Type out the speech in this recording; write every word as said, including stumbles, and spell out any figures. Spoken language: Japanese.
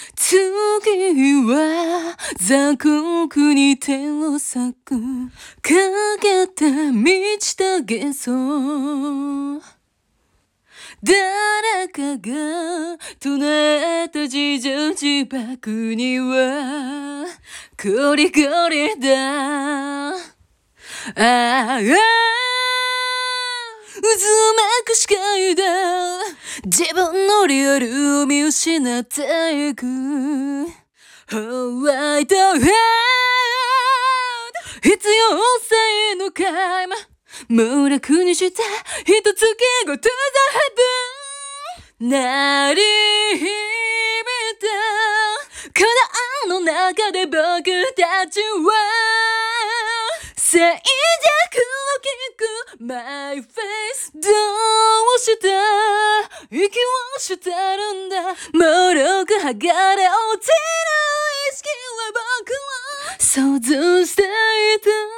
次は残酷に手を裂くかけた満ちた幻想、誰かが唱えた自情自爆にはこりごりだ。ああ、渦巻く視界だ。自分のリアルを見失っていく。ホワイトヘッド必要性の皆無、もう楽にした一月ごとザヘブン鳴り響いた鼓動の中で僕たちは静寂を聞く My face どうした息をしてるんだ。もろく剥がれ落ちる意識は僕は想像していた。